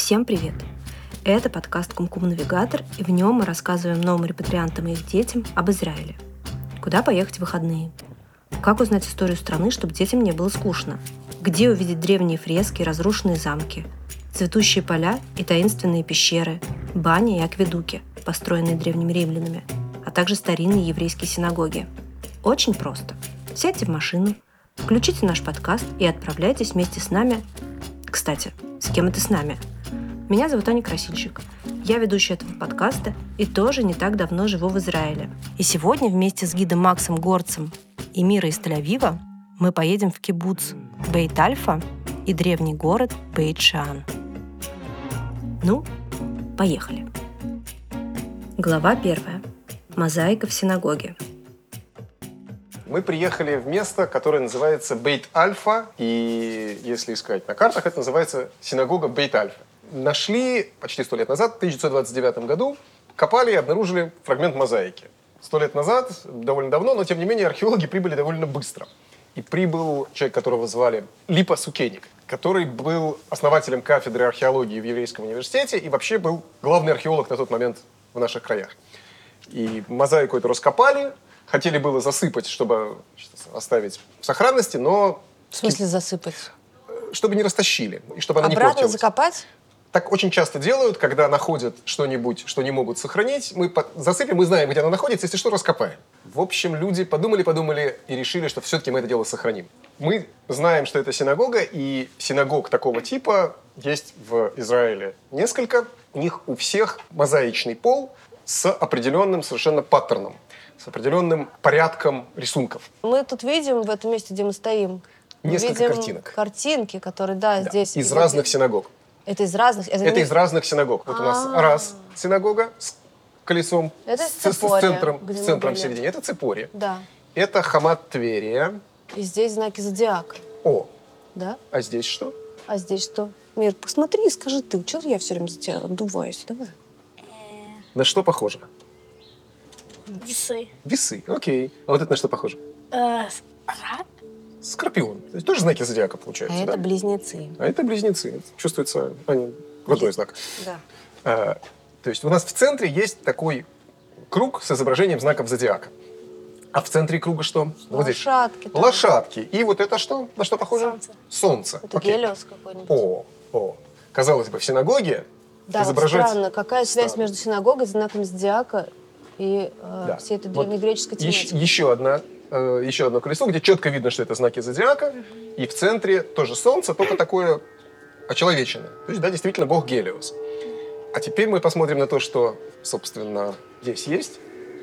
Всем привет! Это подкаст «Кумкум-навигатор», и в нем мы рассказываем новым репатриантам и их детям об Израиле. Куда поехать в выходные? Как узнать историю страны, чтобы детям не было скучно? Где увидеть древние фрески и разрушенные замки? Цветущие поля и таинственные пещеры, бани и акведуки, построенные древними римлянами, а также старинные еврейские синагоги. Очень просто. Сядьте в машину, включите наш подкаст и отправляйтесь вместе с нами. Кстати, с кем это с нами? Меня зовут Аня Красильщик. Я ведущая этого подкаста и тоже не так давно живу в Израиле. И сегодня вместе с гидом Максом Горцем и Мирой из Тель-Авива мы поедем в кибуц Бейт-Альфа и древний город Бейт-Шеан. Ну, поехали. Глава 1. Мозаика в синагоге. Мы приехали в место, которое называется Бейт-Альфа, и если искать на картах, это называется синагога Бейт-Альфа. Нашли почти 100 лет назад, в 1929 году, копали и обнаружили фрагмент мозаики. 100 лет назад, довольно давно, но тем не менее археологи прибыли довольно быстро. И прибыл человек, которого звали Липа Сукеник, который был основателем кафедры археологии в Еврейском университете и вообще был главный археолог на тот момент в наших краях. И мозаику эту раскопали, хотели было засыпать, чтобы оставить в сохранности, но... В смысле засыпать? Чтобы не растащили, и чтобы она не портилась. портилась. Закопать? Так очень часто делают, когда находят что-нибудь, что не могут сохранить. Мы засыпем, мы знаем, где оно находится, если что, раскопаем. В общем, люди подумали и решили, что все-таки мы это дело сохраним. Мы знаем, что это синагога, и синагог такого типа есть в Израиле несколько. У них у всех мозаичный пол с определенным совершенно паттерном, с определенным порядком рисунков. Мы тут видим, в этом месте, где мы стоим, Несколько видим картинок. Картинки, которые, да, здесь... Из разных синагог. Это из разных? Это из разных синагог. Вот у нас раз синагога с колесом, это с центром в середине. Это Ципори. Да. Это Хамат Тверия. И здесь знаки зодиака. О. Да? А здесь что? А здесь что? Мир, посмотри и скажи ты. Чего я все время за тебя отдуваюсь? Давай. На что похоже? Весы. Весы, окей. А вот это на что похоже? Рак. Скорпион. То есть тоже знаки зодиака, получается, А да? это близнецы. А это близнецы. Чувствуется, они родной знак. Да. То есть у нас в центре есть такой круг с изображением знаков зодиака. А в центре круга что? Вот здесь. Лошадки. Там. Лошадки. И вот это что? На что похоже? Солнце. Солнце. Это Окей. Гелиос какой-нибудь. О. Казалось бы, в синагоге Да, вот изображать... странно. Какая связь между синагогой, знаком зодиака и всей этой древнегреческой тематикой? Еще одно колесо, где четко видно, что это знаки зодиака. И в центре тоже солнце, только такое очеловеченное. То есть, да, действительно, бог Гелиос. А теперь мы посмотрим на то, что, собственно, здесь есть.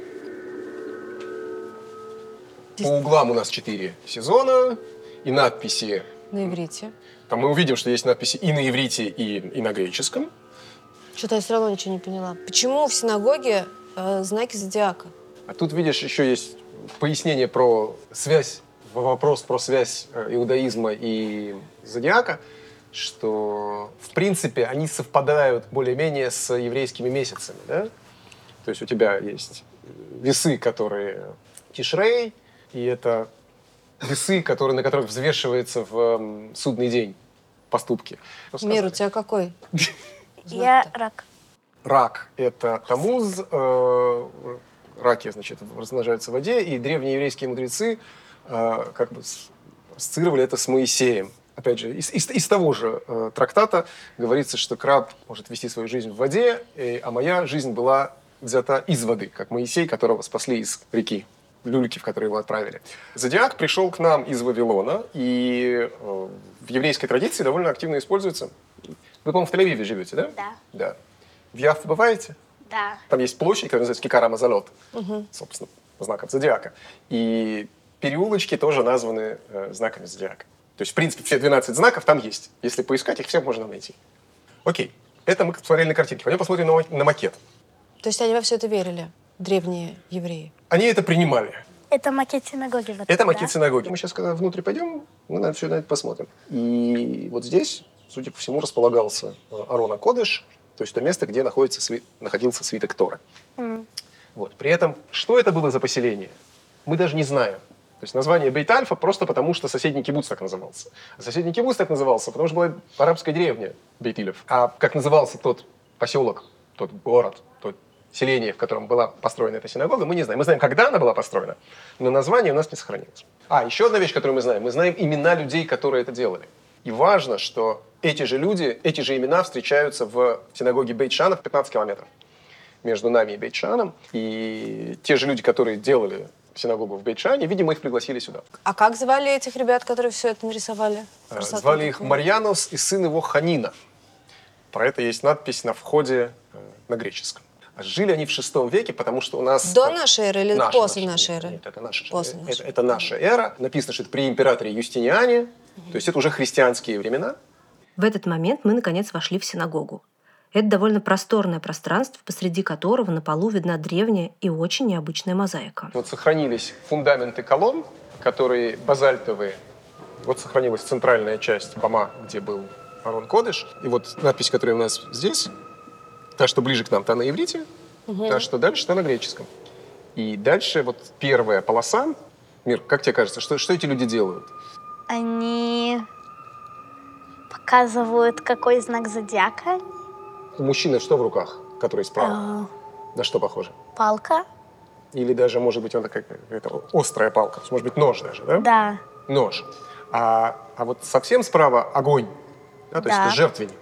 По углам у нас 4 сезона и надписи. На иврите. Там мы увидим, что есть надписи и на иврите, и на греческом. Что-то я все равно ничего не поняла. Почему в синагоге знаки зодиака? А тут, видишь, еще есть пояснение про связь, вопрос про связь иудаизма и зодиака, что, в принципе, они совпадают более-менее с еврейскими месяцами, да? То есть у тебя есть весы, которые Тишрей, и это весы, на которых взвешивается в судный день поступки. Мир, у тебя какой? Я рак. Рак – это Тамуз, раки, значит, размножаются в воде, и древние еврейские мудрецы как бы ассоциировали это с Моисеем. Опять же, из того же трактата говорится, что краб может вести свою жизнь в воде, а моя жизнь была взята из воды, как Моисей, которого спасли из реки, люльки, в которые его отправили. Зодиак пришел к нам из Вавилона, и в еврейской традиции довольно активно используется. Вы, по-моему, в Тель-Авиве живете, да? Да. Да. В Яффе бываете? Да. Там есть площадь, которая называется Кикара Мазалот, собственно, по знакам зодиака. И переулочки тоже названы знаками зодиака. То есть, в принципе, все 12 знаков там есть. Если поискать, их всех можно найти. Окей. Это мы посмотрели на картинки. Пойдем посмотрим на макет. То есть они во все это верили, древние евреи? Они это принимали. Это макет синагоги. Вот, Это макет синагоги. Мы сейчас, когда внутрь пойдем, мы все на это посмотрим. И вот здесь, судя по всему, располагался Арон а-Кодеш, то есть то место, где находился свиток Торы. Вот. При этом, что это было за поселение, мы даже не знаем. То есть название Бейт-Альфа просто потому, что соседний кибуц так назывался. А соседний кибуц так назывался, потому что была арабская деревня Бейт-Илев. А как назывался тот поселок, тот город, то селение, в котором была построена эта синагога, мы не знаем. Мы знаем, когда она была построена, но название у нас не сохранилось. еще одна вещь, которую мы знаем имена людей, которые это делали. И важно, что эти же люди, эти же имена встречаются в синагоге Бейт-Шана в 15 километров между нами и Бейт-Шаном. И те же люди, которые делали синагогу в Бейт-Шане, видимо, их пригласили сюда. А как звали этих ребят, которые все это нарисовали? Звали их Марьянос и сын его Ханина. Про это есть надпись на входе на греческом. Жили они в VI веке, потому что у нас... До нашей эры или после нашей эры? Нет, это наша, после это наша эра. Написано, что это при императоре Юстиниане, то есть это уже христианские времена. В этот момент мы, наконец, вошли в синагогу. Это довольно просторное пространство, посреди которого на полу видна древняя и очень необычная мозаика. Вот сохранились фундаменты колонн, которые базальтовые. Вот сохранилась центральная часть дома, где был Арон Кодеш. И вот надпись, которая у нас здесь, та, что ближе к нам, та на иврите, та, что дальше, та на греческом. И дальше вот первая полоса. Мир, как тебе кажется, что эти люди делают? Они показывают, какой знак зодиака. У мужчины что в руках, который справа? На что похоже? Палка. Или даже, может быть, он такая острая палка. Может быть, нож даже, да? Да. Нож. А вот совсем справа огонь. Да, то есть это жертвенник.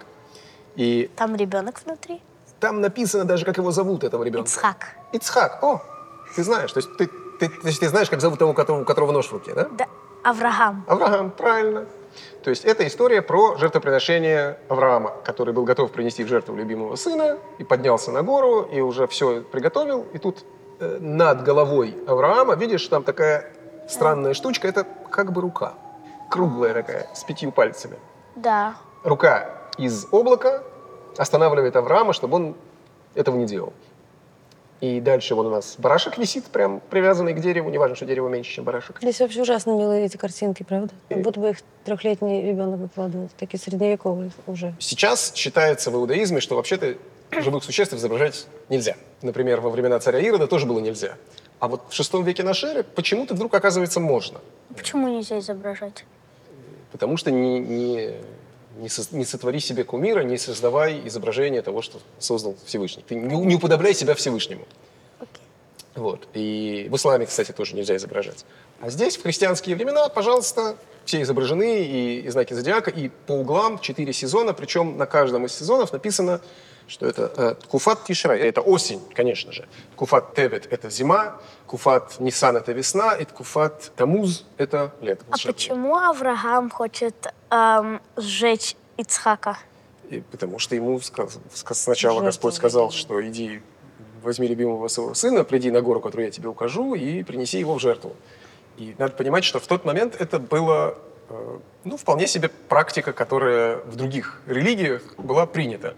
И там ребенок внутри. там написано даже, как его зовут, этого ребенка. Ицхак. Ицхак. О, ты знаешь. То есть ты знаешь, как зовут того, у которого нож в руке, да? Да. Авраам. Авраам, правильно. То есть это история про жертвоприношение Авраама, который был готов принести в жертву любимого сына, и поднялся на гору, и уже все приготовил. И тут над головой Авраама, видишь, там такая странная штучка, это как бы рука. Круглая такая, с 5 пальцами. Да. Рука из облака останавливает Авраама, чтобы он этого не делал. И дальше вон у нас барашек висит, прям привязанный к дереву. Неважно, что дерево меньше, чем барашек. Здесь вообще ужасно милые эти картинки, правда? Как будто бы их 3-летний ребенок выкладывает. Такие средневековые уже. Сейчас считается в иудаизме, что вообще-то живых существ изображать нельзя. Например, во времена царя Ирода тоже было нельзя. А вот в VI веке нашей эры почему-то вдруг, оказывается, можно. Почему нельзя изображать? Потому что не сотвори себе кумира, не создавай изображение того, что создал Всевышний. Ты не уподобляй себя Всевышнему. Вот. И в исламе, кстати, тоже нельзя изображать. А здесь, в христианские времена, пожалуйста, все изображены, и знаки зодиака, и по углам 4 сезона, причем на каждом из сезонов написано, что это Ткуфат Тишрай, это осень, конечно же. Ткуфат Тевет – это зима, Ткуфат Нисан – это весна, и Ткуфат Тамуз – это лето. А почему Авраам хочет сжечь Ицхака? Потому что ему сначала Господь сказал, что иди, возьми любимого своего сына, приди на гору, которую я тебе укажу, и принеси его в жертву. И надо понимать, что в тот момент это было вполне себе практика, которая в других религиях была принята.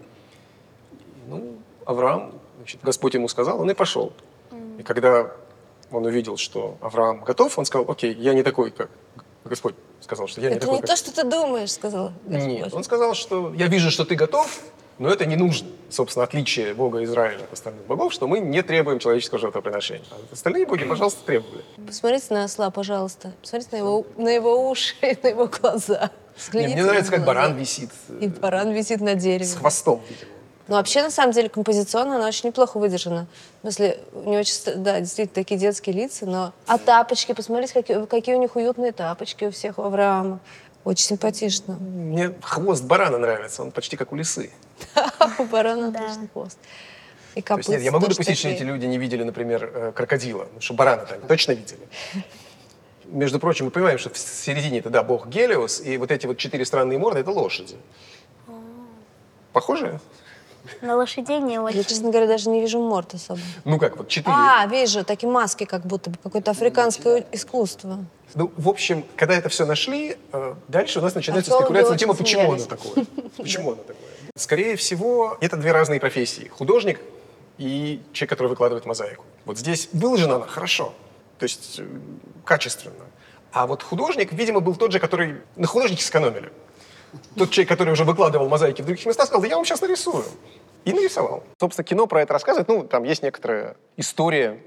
Авраам, Господь ему сказал, он и пошел. И когда он увидел, что Авраам готов, он сказал, окей, я не такой, как Господь сказал, что я не такой, Это не то, что ты думаешь, сказал Господь. Нет, он сказал, что я вижу, что ты готов, но это не нужно. Собственно, отличие Бога Израиля от остальных богов, что мы не требуем человеческого жертвоприношения. А остальные боги, пожалуйста, требовали. Посмотрите на осла, пожалуйста. Посмотрите на его уши, на его глаза. Мне нравится, как баран висит. И баран висит на дереве. С хвостом, видимо. Ну, вообще, на самом деле, композиционно она очень неплохо выдержана. В смысле, у нее, да, действительно, такие детские лица, но... А тапочки, посмотрите, какие у них уютные тапочки у всех у Авраама. Очень симпатично. Мне хвост барана нравится, он почти как у лисы. У барана точно хвост. И То есть, нет, я могу допустить, что эти люди не видели, например, крокодила, потому что барана там точно видели. Между прочим, мы понимаем, что в середине это, да, бог Гелиос, и вот эти вот 4 странные морды — это лошади. Похожие? На лошадей не очень. Я, честно говоря, даже не вижу морд особо. Ну как, вот 4. Вижу, такие маски как будто бы, какое-то африканское искусство. Ну, в общем, когда это все нашли, дальше у нас начинается Археологи спекуляция на тему, очень почему оно смеялись. такое. Почему оно такое. Скорее всего, это 2 разные профессии. Художник и человек, который выкладывает мозаику. Вот здесь выложена она хорошо, то есть качественно. А вот художник, видимо, был тот же, который... На художнике сэкономили. Тот человек, который уже выкладывал мозаики в других местах, сказал, да я вам сейчас нарисую. И нарисовал. Собственно, кино про это рассказывает. Ну, там есть некоторая история.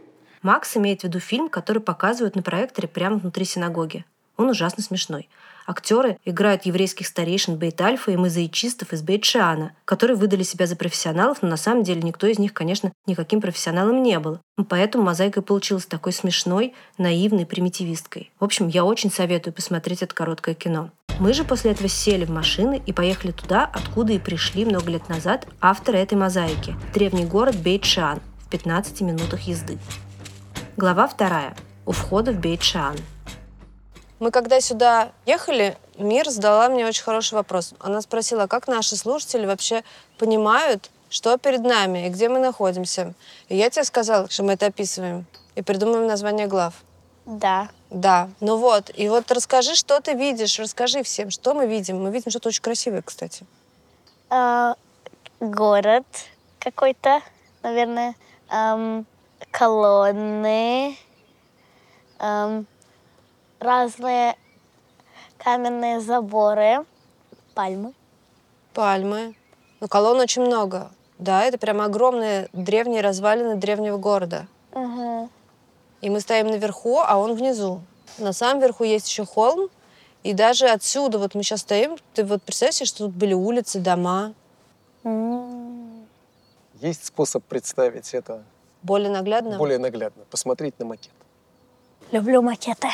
Макс имеет в виду фильм, который показывают на проекторе прямо внутри синагоги. Он ужасно смешной. Актеры играют еврейских старейшин Бейт-Альфа и мозаичистов из Бейт-Шиана, которые выдали себя за профессионалов, но на самом деле никто из них, конечно, никаким профессионалом не был. Поэтому мозаика получилась такой смешной, наивной примитивисткой. В общем, я очень советую посмотреть это короткое кино. Мы же после этого сели в машины и поехали туда, откуда и пришли много лет назад авторы этой мозаики – древний город Бейт-Шиан в 15 минутах езды. Глава 2. У входа в Бейт-Шиан. Мы когда сюда ехали, Мир задала мне очень хороший вопрос. Она спросила, как наши слушатели вообще понимают, что перед нами и где мы находимся. И я тебе сказала, что мы это описываем и придумываем название глав. Да. Да, ну вот. И вот расскажи, что ты видишь, расскажи всем, что мы видим. Мы видим что-то очень красивое, кстати. Город какой-то, наверное. Колонны. Разные каменные заборы. Пальмы. Пальмы. Ну, колонн очень много. Да, это прям огромные древние развалины древнего города. Угу. И мы стоим наверху, а он внизу. На самом верху есть еще холм. И даже отсюда, вот мы сейчас стоим, ты вот представь себе, что тут были улицы, дома. Есть способ представить это Более наглядно? более наглядно. Посмотреть на макет. Люблю макеты.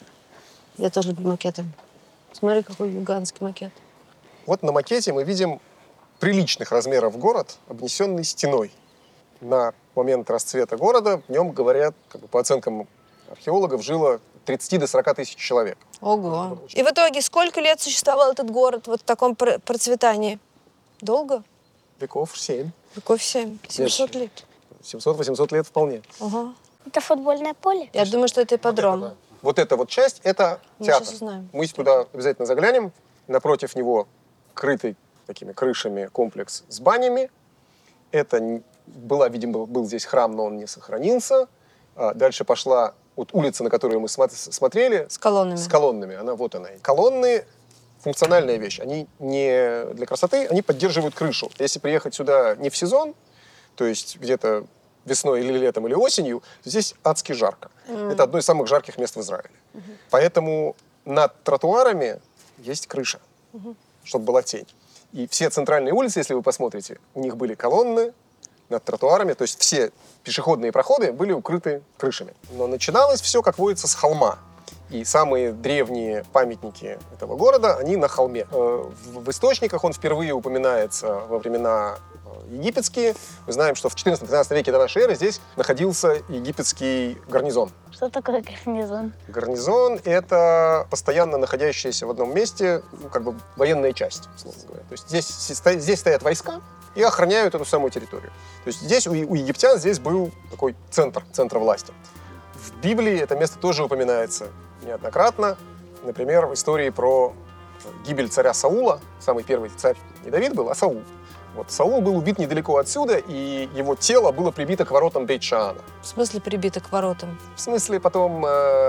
Я тоже люблю макеты. Смотри, какой гигантский макет. Вот на макете мы видим приличных размеров город, обнесенный стеной. На момент расцвета города в нем, говорят, по оценкам археологов, жило 30 до 40 тысяч человек. Ого. И в итоге сколько лет существовал этот город вот в таком процветании? Долго? Веков 7. Веков 7. 700 лет. 700-800 лет вполне. Ага. Это футбольное поле? Я думаю, что это ипподром. Вот эта вот часть — это Мы театр. сейчас узнаем. Мы туда обязательно заглянем. Напротив него крытый такими крышами комплекс с банями. Это видимо, был здесь храм, но он не сохранился. Дальше пошла вот улица, на которую мы смотрели. С колоннами. С колоннами. Вот она. Колонны — функциональная вещь. Они не для красоты, они поддерживают крышу. Если приехать сюда не в сезон, то есть где-то весной или летом или осенью, то здесь адски жарко. Это одно из самых жарких мест в Израиле. Поэтому над тротуарами есть крыша, чтобы была тень. И все центральные улицы, если вы посмотрите, у них были колонны над тротуарами, то есть все пешеходные проходы были укрыты крышами. Но начиналось все, как водится, с холма. И самые древние памятники этого города, они на холме. В источниках он впервые упоминается во времена египетские. Мы знаем, что в 14-15 веке до нашей эры здесь находился египетский гарнизон. Что такое гарнизон? Гарнизон — это постоянно находящаяся в одном месте, военная часть, условно говоря. То есть здесь стоят войска и охраняют эту самую территорию. То есть здесь у египтян здесь был такой центр власти. В Библии это место тоже упоминается неоднократно. Например, в истории про гибель царя Саула. Самый первый царь не Давид был, а Саул. Саул был убит недалеко отсюда, и его тело было прибито к воротам Бейт-Шиана. В смысле прибито к воротам? В смысле, потом,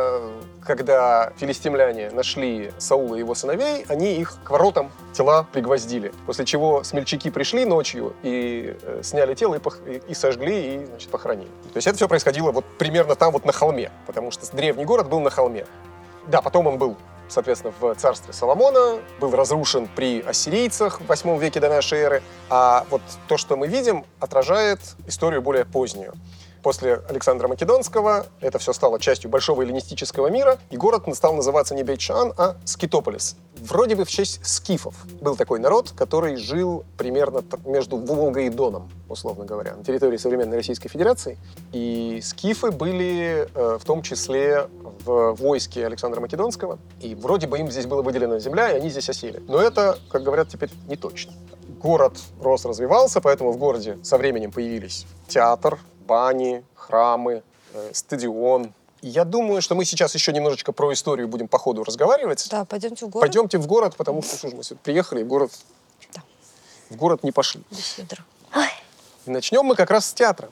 когда филистимляне нашли Саула и его сыновей, они их к воротам тела пригвоздили. После чего смельчаки пришли ночью и сняли тело и сожгли, и, похоронили. То есть это все происходило примерно там, на холме, потому что древний город был на холме. Да, потом он был, соответственно, в царстве Соломона, был разрушен при ассирийцах в 8 веке до нашей эры. А вот то, что мы видим, отражает историю более позднюю. После Александра Македонского это все стало частью большого эллинистического мира, и город стал называться не Бейт-Шиан, а Скитополис. Вроде бы в честь скифов. Был такой народ, который жил примерно между Волгой и Доном, условно говоря, на территории современной Российской Федерации. И скифы были в том числе в войске Александра Македонского, и вроде бы им здесь была выделена земля, и они здесь осели. Но это, как говорят, теперь не точно. Город рос, развивался, поэтому в городе со временем появились театр, бани, храмы, стадион. И я думаю, что мы сейчас еще немножечко про историю будем по ходу разговаривать. Да, пойдемте в город. Пойдемте в город, потому что мы сюда приехали, в город не пошли. И начнем мы как раз с театра.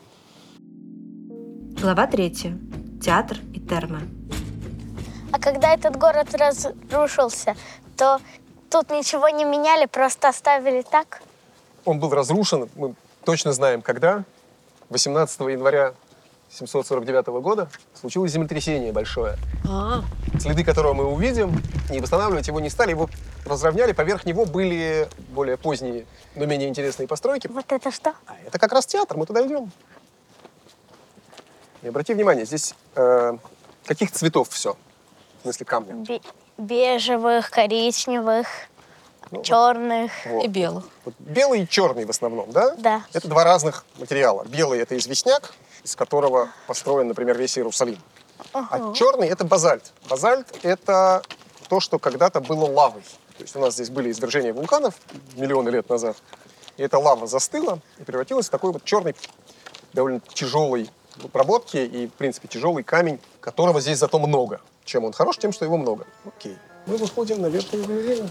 Глава 3. Театр и термы. А когда этот город разрушился, то тут ничего не меняли, просто оставили так? Он был разрушен, мы точно знаем, когда. 18 января 1749 года случилось землетрясение большое, А, следы которого мы увидим, и восстанавливать его не стали, его разровняли, поверх него были более поздние, но менее интересные постройки. Вот это что? А это как раз театр, мы туда идем. И обрати внимание, здесь каких цветов все, в смысле камня. Бежевых, коричневых, Ну, черных. Вот. и белых. Вот белый и черный в основном, да? Да. Это два разных материала. Белый — это известняк, из которого построен, например, весь Иерусалим. А черный — это базальт. Базальт — это то, что когда-то было лавой. То есть у нас здесь были извержения вулканов миллионы лет назад, и эта лава застыла и превратилась в такой вот черный, довольно тяжелый в обработке и, в принципе, тяжелый камень, которого здесь зато много. Чем он хорош? Тем, что его много. Окей. Мы выходим на верхнюю галерею.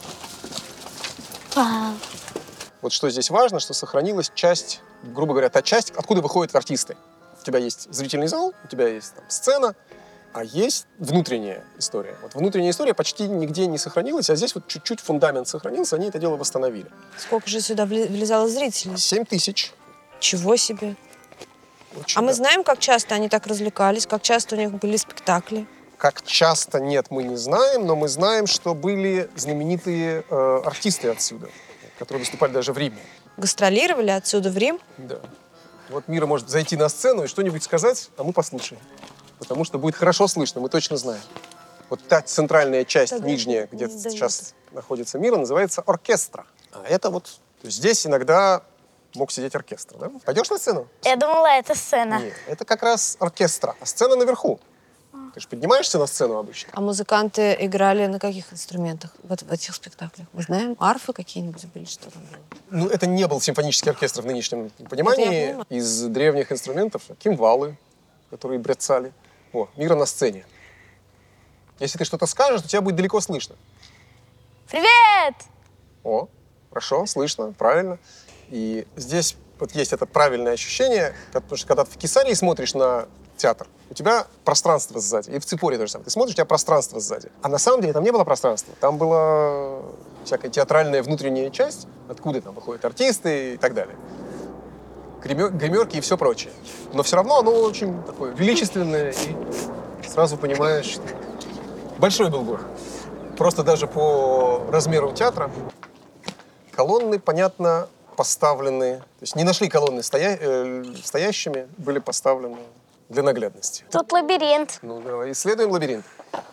Вау. Вот что здесь важно, что сохранилась часть, грубо говоря, та часть, откуда выходят артисты. У тебя есть зрительный зал, у тебя есть там сцена, а есть внутренняя история. Вот внутренняя история почти нигде не сохранилась, а здесь вот чуть-чуть фундамент сохранился, они это дело восстановили. Сколько же сюда влезало зрителей? 7000. Чего себе. Очень, А мы да. знаем, как часто они так развлекались, как часто у них были спектакли. Как часто, нет, мы не знаем, но мы знаем, что были знаменитые артисты отсюда, которые выступали даже в Риме. Гастролировали отсюда в Рим. Да. Вот Мира может зайти на сцену и что-нибудь сказать, а мы послушаем. Потому что будет хорошо слышно, мы точно знаем. Вот та центральная часть, Тогда нижняя, не где дают. сейчас находится Мира, называется оркестра. А это вот... То есть здесь иногда мог сидеть оркестр, да? Пойдешь на сцену? Я думала, это сцена. Нет, это как раз оркестра, а сцена наверху. Ты же поднимаешься на сцену обычно. А музыканты играли на каких инструментах вот в этих спектаклях? Мы знаем, арфы какие-нибудь были, что там было? Ну, это не был симфонический оркестр в нынешнем Это я понимании. понимаю. Из древних инструментов кимвалы, которые бряцали. О, Мира на сцене. Если ты что-то скажешь, то тебя будет далеко слышно. Привет! О, хорошо, слышно, правильно. И здесь вот есть это правильное ощущение, потому что когда ты в Кесарии смотришь на театр, у тебя пространство сзади. И в Ципоре тоже самое. Ты смотришь, у тебя пространство сзади. А на самом деле там не было пространства. Там была всякая театральная внутренняя часть, откуда там выходят артисты и так далее. Гримерки и все прочее. Но все равно оно очень такое величественное, и сразу понимаешь, что большой был город. Просто даже по размеру театра колонны, понятно, поставлены. То есть не нашли колонны стоящими, были поставлены для наглядности. Тут лабиринт. Ну, давай исследуем лабиринт.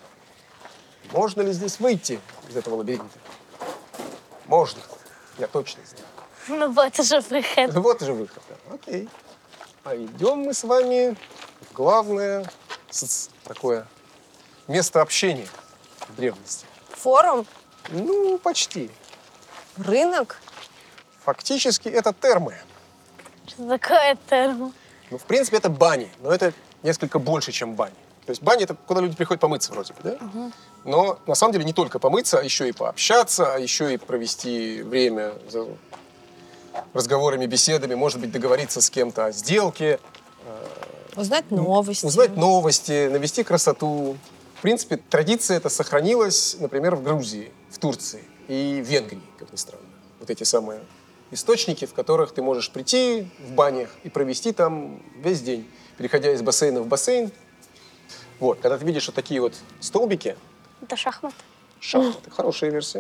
Можно ли здесь выйти из этого лабиринта? Можно. Я точно знаю. Ну вот уже выход. Вот же выход. Да. Окей. А идем мы с вами в главное такое место общения в древности. Форум, Ну, почти. рынок. Фактически это термы. Что такое термо? Ну, в принципе, это бани, но это несколько больше, чем бани. То есть бани — это куда люди приходят помыться вроде бы, да? Но на самом деле не только помыться, а еще и пообщаться, а еще и провести время за разговорами, беседами, может быть, договориться с кем-то о сделке, Узнать новости. узнать новости, навести красоту. В принципе, традиция эта сохранилась, например, в Грузии, в Турции и в Венгрии, как ни странно. Вот эти самые источники, в которых ты можешь прийти в банях и провести там весь день, переходя из бассейна в бассейн. Вот, когда ты видишь вот такие вот столбики, Это шахмат. шахматы, хорошая версия.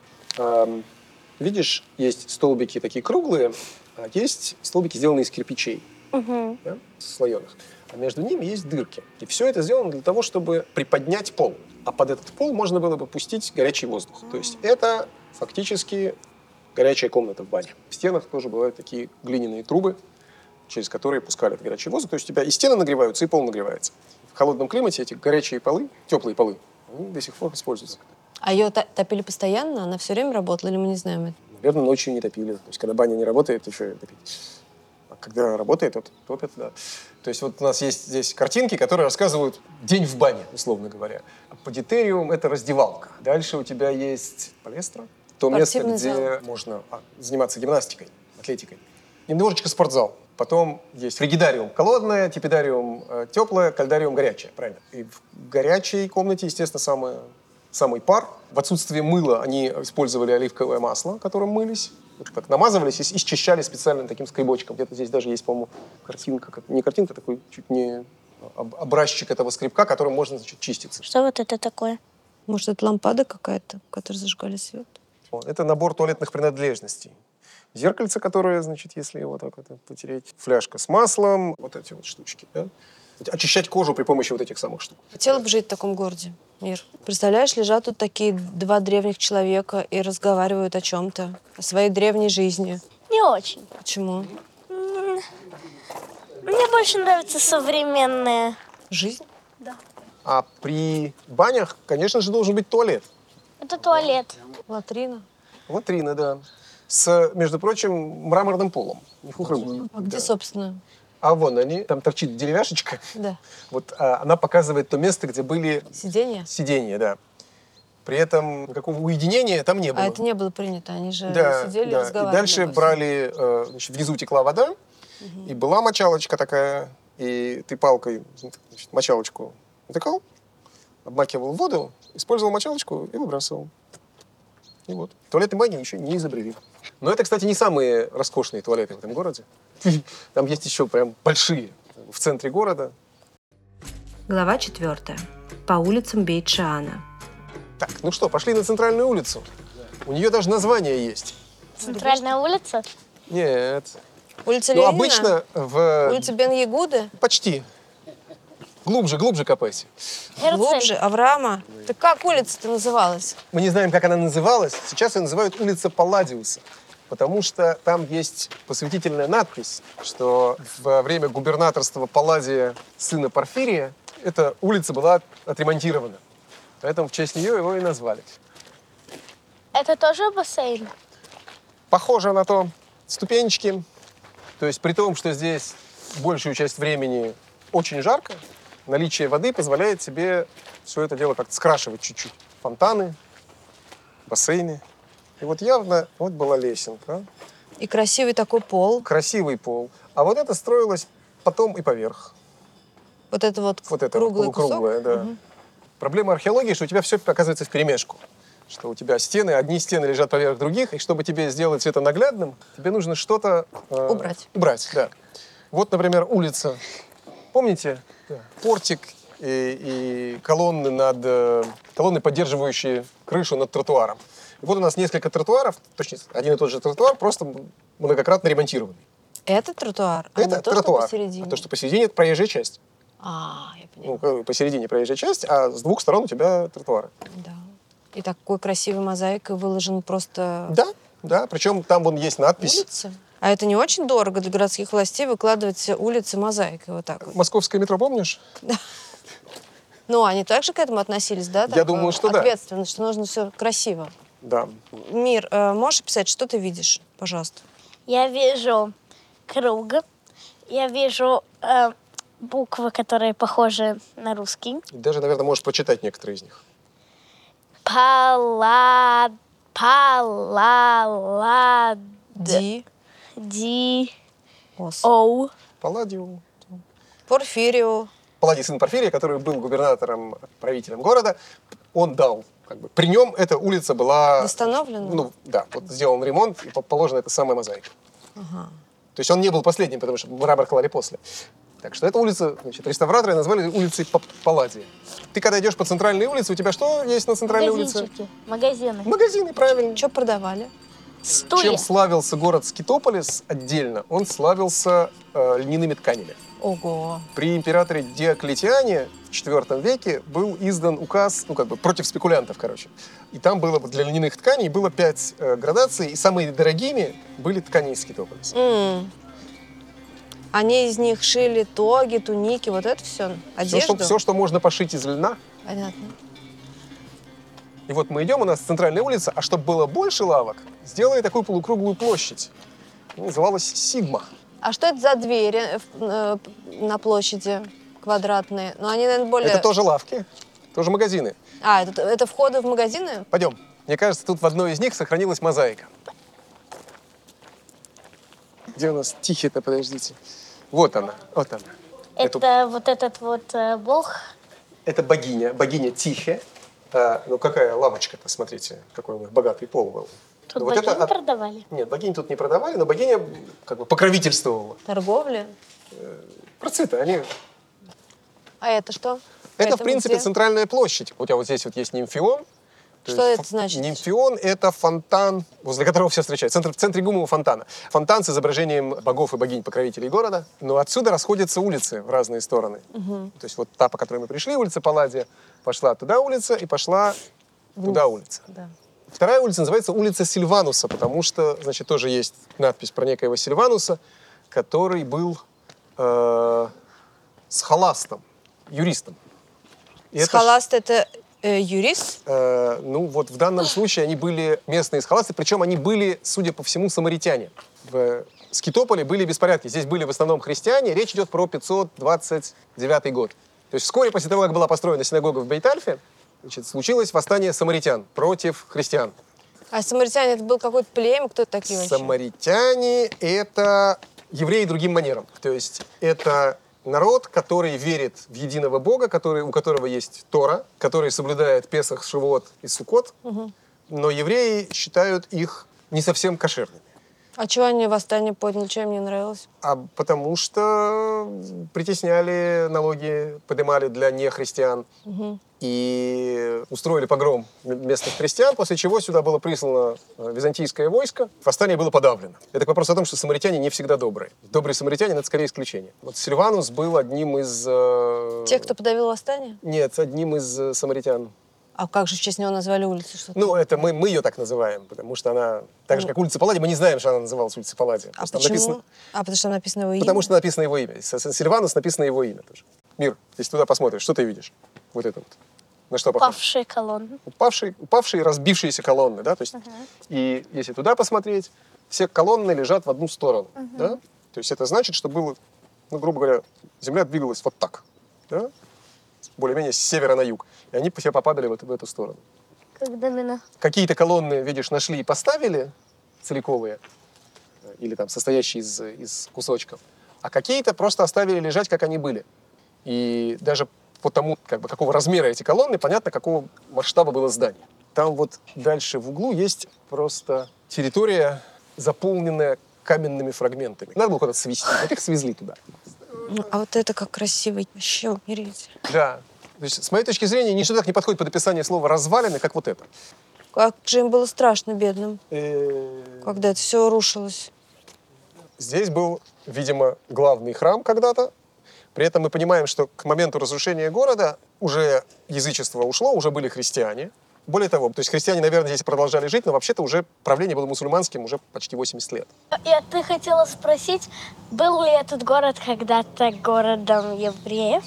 Видишь, есть столбики такие круглые, а есть столбики, сделанные из кирпичей, да, слоеных. А между ними есть дырки. И все это сделано для того, чтобы приподнять пол. А под этот пол можно было бы пустить горячий воздух. То есть это фактически горячая комната в бане. В стенах тоже бывают такие глиняные трубы, через которые пускали этот горячий воздух. То есть у тебя и стены нагреваются, и пол нагревается. В холодном климате эти горячие полы, теплые полы, они до сих пор используются. А ее топили постоянно? Она все время работала или мы не знаем это? Наверное, ночью не топили. То есть когда баня не работает, то что ее топить? А когда работает, вот топят, да. То есть вот у нас есть здесь картинки, которые рассказывают день в бане, условно говоря. А подитериум — это раздевалка. Дальше у тебя есть палестра, то место, Спортивный где зал. можно заниматься гимнастикой, атлетикой. И немножечко спортзал. Потом есть фригидариум холодное, типидариум теплое, кальдариум горячее, правильно. И в горячей комнате, естественно, самый пар. В отсутствие мыла они использовали оливковое масло, которым мылись. вот так намазывались и счищали специально таким скребочком. Где-то здесь даже есть, по-моему, картинка. Не картинка, такой чуть не образчик этого скребка, которым можно, значит, чиститься. Что вот это такое? Может, это лампада какая-то, в которой зажигали свет? Это набор туалетных принадлежностей. Зеркальце, которое, значит, если его так вот потереть. Фляжка с маслом. Вот эти вот штучки. Да? Очищать кожу при помощи вот этих самых штук. Хотела бы жить в таком городе, Мир. Представляешь, лежат тут такие два древних человека и разговаривают о чем-то, о своей древней жизни. Не очень. Почему? Мне больше нравится современная. Жизнь? А при банях, конечно же, должен быть туалет. Это туалет. Латрина? Латрина, да. С, между прочим, мраморным полом. Не хухры. А где, Да. собственно? А вон они, там торчит деревяшечка. Да. Вот она показывает то место, где были Сиденье? сиденья, да. При этом никакого уединения там не было. А это не было принято, они же Да, сидели и да. И разговаривали. дальше обо всем. брали, значит, внизу текла вода, и была мочалочка такая, и ты палкой, значит, мочалочку натыкал, обмакивал в воду, использовал мочалочку и выбрасывал. И вот. Туалетной магии еще не изобрели. Но это, кстати, не самые роскошные туалеты в этом городе. Там есть еще прям большие в центре города. Глава 4. По улицам Бейт-Шаана. Так, ну что, пошли на центральную улицу. У нее даже название есть. Центральная улица. Нет. Улица Ну, Ленина? обычно в... Улица Бен-Ягуды? Почти. Глубже копайся. Глубже? Авраама? Так как улица-то называлась? Мы не знаем, как она называлась. Сейчас ее называют улица Палладиуса, потому что там есть посвятительная надпись, что во время губернаторства Палладия, сына Порфирия, эта улица была отремонтирована. Поэтому в честь нее его и назвали. Это тоже бассейн? Похоже на то. Ступенечки. То есть при том, что здесь большую часть времени очень жарко, наличие воды позволяет себе все это дело как-то скрашивать чуть-чуть. Фонтаны, бассейны. И вот явно вот была лесенка. И красивый такой пол. Красивый пол. А вот это строилось потом и поверх. Вот это вот, Вот это круглый полукруглое, кусок. да. Проблема археологии, что у тебя все оказывается вперемешку. Что у тебя стены, одни стены лежат поверх других, и чтобы тебе сделать это наглядным, тебе нужно что-то... Убрать. Убрать, да. Вот, например, улица. Помните? Да. Портик и колонны, колонны, поддерживающие крышу над тротуаром. И вот у нас несколько тротуаров, точнее, один и тот же тротуар, просто многократно ремонтированный. Это тротуар? А Это не то, тротуар. что посередине? А то, что посередине, это проезжая часть. Я поняла. Ну, посередине проезжая часть, а с двух сторон у тебя тротуары. Да. И такой красивой мозаикой выложен просто Да, причем там вон есть надпись. улица. А это не очень дорого для городских властей выкладывать все улицы мозаикой вот так вот? Московское метро, помнишь? Ну, они также к этому относились, да? Я думаю, что да. Ответственно, что нужно все красиво. Да. Мир, можешь описать, что ты видишь, пожалуйста? Я вижу круг. Я вижу буквы, которые похожи на русский. И даже, наверное, можешь прочитать некоторые из них. Ди. Ос. Оу. Палладиум. Порфирио. Палладий, сын Порфирия, который был губернатором, правителем города, он дал, при нем эта улица была... Восстановлена? Ну, да, вот сделан ремонт, и положена эта самая мозаика. Ага. То есть он не был последним, потому что мрамор клали после. Так что эта улица, значит, реставраторы назвали улицей Палладия. Ты когда идешь по центральной улице, у тебя что есть на центральной улице? Магазинчики. Магазины. Магазины, правильно. Что продавали? Стулья. Чем славился город Скитополис отдельно? Он славился льняными тканями. Ого. При императоре Диоклетиане в IV веке был издан указ, против спекулянтов, И там было для льняных тканей было 5 градаций, и самыми дорогими были ткани из Скитополиса. Они из них шили тоги, туники, вот это все? Одежду? Все, что можно пошить из льна. Понятно. И вот мы идем, у нас центральная улица, а чтобы было больше лавок, сделали такую полукруглую площадь. Называлась Сигма. А что это за двери на площади квадратные? Ну, они, наверное, более... Это тоже лавки, тоже магазины. А, это входы в магазины? Пойдем. Мне кажется, тут в одной из них сохранилась мозаика. Где у нас Тихий-то, подождите. Вот она, вот она. Это вот этот вот бог. Это богиня Тихе. Ну какая лавочка-то, смотрите, какой у них богатый пол был. Тут Ну, вот богинь это продавали? Нет, богинь тут не продавали, но богиня как бы покровительствовала. Торговля? Процветание. А это что? Это, в Поэтому принципе, где? центральная площадь. У тебя вот здесь вот есть нимфеон. То Что есть это значит? Нимфеон — это фонтан, возле которого все встречаются. В центре игумного фонтана. Фонтан с изображением богов и богинь-покровителей города. Но отсюда расходятся улицы в разные стороны. То есть вот та, по которой мы пришли, улица Палладия, пошла туда улица и пошла туда улица. Да. Вторая улица называется улица Сильвануса, потому что, значит, тоже есть надпись про некоего Сильвануса, который был схоластом, юристом. И Схоласт — это юрист? ну вот в данном случае они были местные схоласты, причем они были, судя по всему, самаритяне. В Скитополе были беспорядки. Здесь были в основном христиане. Речь идет про 529 год. То есть вскоре после того, как была построена синагога в Бейт-Альфе, значит, случилось восстание самаритян против христиан. А самаритяне — это был какой-то племя? Кто это такие вообще? Самаритяне — это евреи другим манерам. То есть это народ, который верит в единого Бога, у которого есть Тора, который соблюдает Песах, Шивот и Суккот, но евреи считают их не совсем кошерными. А чего они восстание подняли? Что им не нравилось? Потому что притесняли, налоги поднимали для нехристиан и устроили погром местных христиан, после чего сюда было прислано византийское войско. Восстание было подавлено. Это к вопросу о том, что самаритяне не всегда добрые. Добрый самаритянин — это скорее исключение. Вот Сильванус был одним из... Тех, кто подавил восстание? Нет, одним из самаритян. А как же в честь него назвали улицу? Что-то? Ну, это мы ее так называем, потому что она, так же, как улица Палладия, мы не знаем, что она называлась улицей Палладия. А Просто почему? Потому что написано его имя? Потому что написано его имя. Сильванус написано его имя тоже. Мир, если туда посмотришь, что ты видишь? Вот это вот. На что похоже? Павшие колонны. Упавшие, разбившиеся колонны, да? То есть, и если туда посмотреть, все колонны лежат в одну сторону, да? То есть это значит, что было, ну, грубо говоря, земля двигалась вот так, да? Более-менее с севера на юг. И они все попадали в эту сторону. Как домино. Какие-то колонны, видишь, нашли и поставили целиковые, или там состоящие из кусочков, а какие-то просто оставили лежать, как они были. И даже по тому, как бы, какого размера эти колонны, понятно, какого масштаба было здание. Там вот дальше в углу есть просто территория, заполненная каменными фрагментами. Надо было куда-то свезти. Вот их свезли туда. А вот это как красиво. Вообще умереть. Да. То есть, с моей точки зрения, ничто так не подходит под описание слова «развалины», как вот это. Как же им было страшно, бедным, когда это все рушилось. Здесь был, видимо, главный храм когда-то. При этом мы понимаем, что к моменту разрушения города уже язычество ушло, уже были христиане. Более того, то есть христиане, наверное, здесь продолжали жить, но вообще-то уже правление было мусульманским уже почти 80 лет. Я ты хотела спросить, был ли этот город когда-то городом евреев?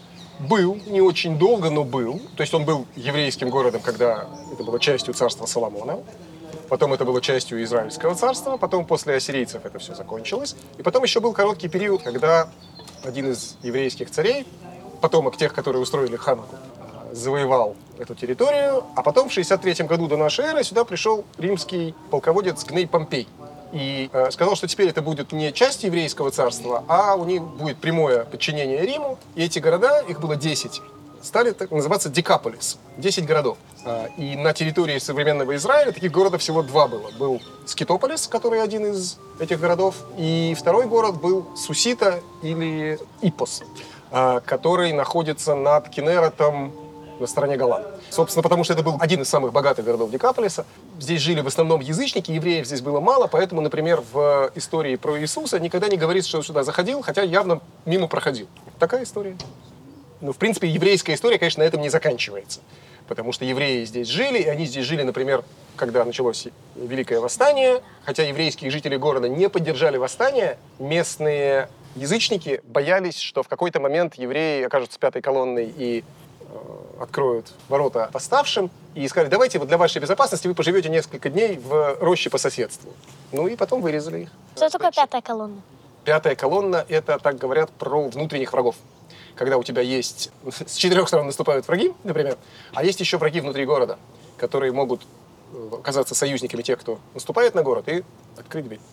Был, не очень долго, но был. То есть он был еврейским городом, когда это было частью царства Соломона. Потом это было частью Израильского царства. Потом после ассирийцев это все закончилось. И потом еще был короткий период, когда один из еврейских царей, потомок тех, которые устроили Хануку, завоевал эту территорию. А потом в 63 году до нашей эры сюда пришел римский полководец Гней Помпей. И сказал, что теперь это будет не часть еврейского царства, а у них будет прямое подчинение Риму. И эти города, их было 10, стали так называться Декаполис. 10 городов. И на территории современного Израиля таких городов всего 2 было. Был Скитополис, который один из этих городов, и второй город был Сусита или Ипос, который находится над Кинеретом на стороне Голланд. Собственно, потому что это был один из самых богатых городов Декаполиса. Здесь жили в основном язычники, евреев здесь было мало, поэтому, например, в истории про Иисуса никогда не говорится, что он сюда заходил, хотя явно мимо проходил. Такая история. Ну, в принципе, еврейская история, конечно, на этом не заканчивается. Потому что евреи здесь жили, и они здесь жили, например, когда началось Великое Восстание. Хотя еврейские жители города не поддержали восстание, местные язычники боялись, что в какой-то момент евреи окажутся пятой колонной и откроют ворота восставшим, и сказали, давайте вот для вашей безопасности вы поживете несколько дней в роще по соседству. Ну и потом вырезали их. Что такое пятая колонна? Пятая колонна — это, так говорят, про внутренних врагов. Когда у тебя есть... С 4 сторон наступают враги, например, а есть еще враги внутри города, которые могут оказаться союзниками тех, кто наступает на город, и открыть дверь.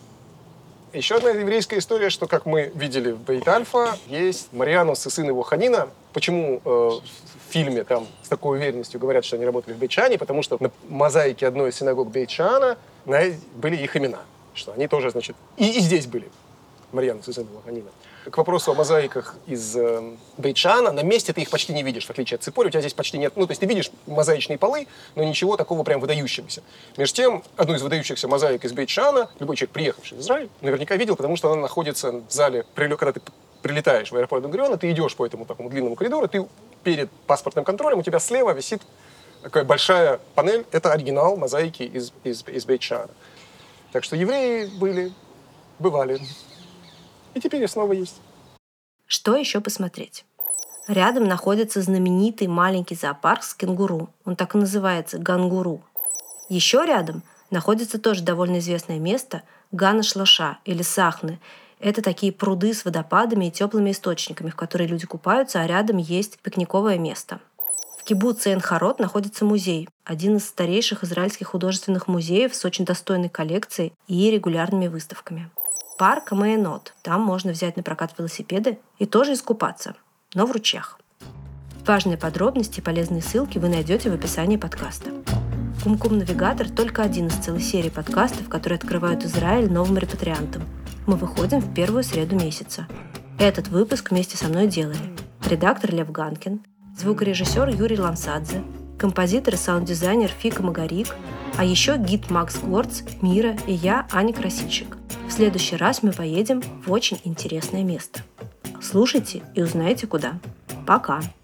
Еще одна еврейская история, что, как мы видели в Бейт-Альфа, есть Марианус и сын его Ханина. Почему в фильме там с такой уверенностью говорят, что они работали в Бейт-Шане? Потому что на мозаике одной из синагог Бейт-Шана были их имена, что они тоже, значит, и здесь были. Марьяна Сызанова, Анина. К вопросу о мозаиках из Бейт-Шаана, на месте ты их почти не видишь, в отличие от Ципори, у тебя здесь почти нет. Ну, то есть ты видишь мозаичные полы, но ничего такого прям выдающегося. Между тем, одну из выдающихся мозаик из Бейт-Шаана, любой человек, приехавший в Израиль, наверняка видел, потому что она находится в зале, когда ты прилетаешь в аэропорт Бен-Гуриона, ты идешь по этому такому длинному коридору, ты перед паспортным контролем, у тебя слева висит такая большая панель, это оригинал мозаики из Бейт-Шаана. Так что евреи бывали. И теперь снова есть. Что еще посмотреть? Рядом находится знаменитый маленький зоопарк с кенгуру. Он так и называется – Гангуру. Еще рядом находится тоже довольно известное место – Гана-Шлоша или Сахны. Это такие пруды с водопадами и теплыми источниками, в которые люди купаются, а рядом есть пикниковое место. В кибуце Эйн-Харод находится музей, один из старейших израильских художественных музеев с очень достойной коллекцией и регулярными выставками. Парк Мейнот. Там можно взять на прокат велосипеды и тоже искупаться, но в ручьях. Важные подробности и полезные ссылки вы найдете в описании подкаста. Кум-Кум-Навигатор – только один из целой серии подкастов, которые открывают Израиль новым репатриантам. Мы выходим в первую среду месяца. Этот выпуск вместе со мной делали редактор Лев Ганкин, звукорежиссер Юрий Лансадзе, композитор и саунд-дизайнер Фика Магарик, а еще гид Макс Горц, Мира и я, Аня Красильщик. В следующий раз мы поедем в очень интересное место. Слушайте и узнаете куда. Пока!